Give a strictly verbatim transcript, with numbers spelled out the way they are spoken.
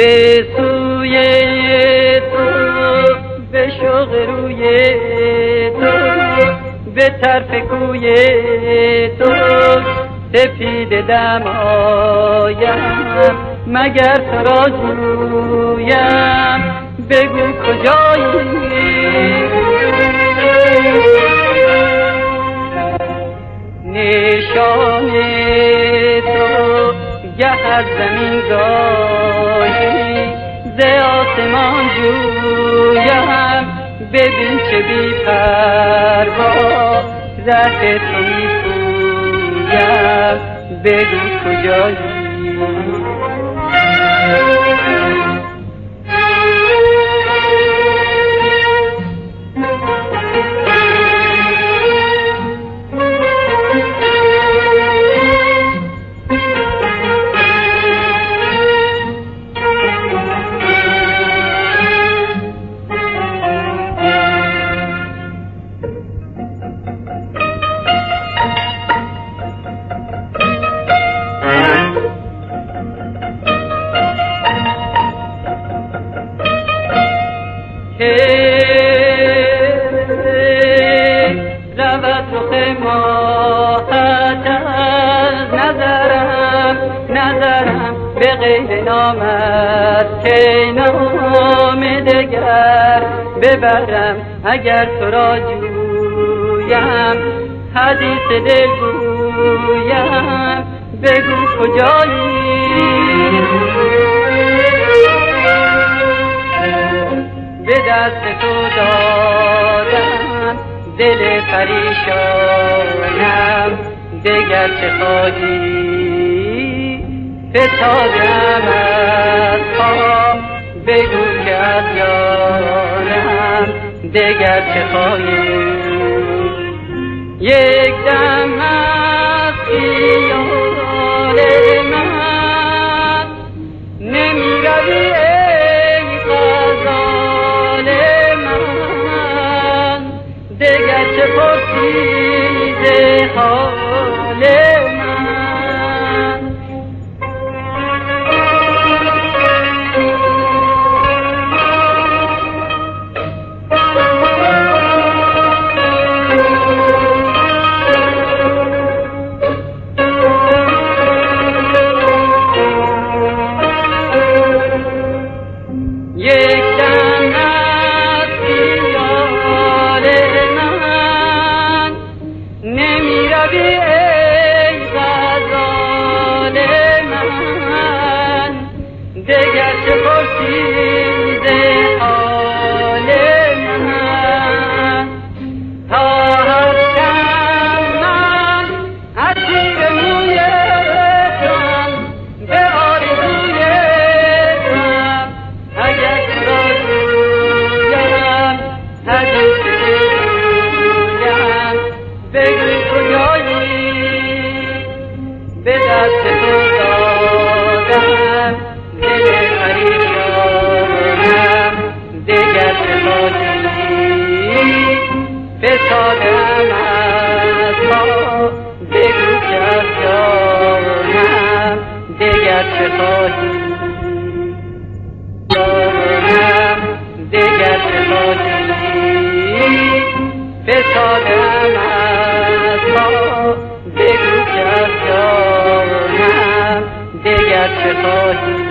به سوی تو، به شوق روی تو، به طرف کوی تو سپید دم آیم، مگر تو را جویم، بگو کجایی؟ نشان تو گه از زمین گاهی ز آسمان جویم، ببین چه بی پروا ره تو می پویم، بگو کجایی؟ رود رخ ماهت از نظرم، نظرم به غیر نامت که نام دگر ببرم، اگر تو را جویم حدیث دل گویم، بگو کجایی؟ به دست تو دادم دل پریشانم، دگر چه خواهی؟ فتادم از پا، بگو که از جانم دگر چه خواهی؟ یک دم از خیال من نمی روی دگر چه پرسیز حال من؟ یک دم از خیال نمی روی ای غزال من، دگر چه پرسیز حال من؟ تا هستم من اسیر موی غم، به آرزوی غم، اگر تو را جویم حدیث بگو کجایی؟ به دست تو دادم دل پریشانم، دگر چه خواهی؟ فتادم از پا، بگو که از جانم دگر چه خواهی؟ جانم دگر چه خواهی؟ فتادم از پا، بگو که از جانم دگر چه خواهی؟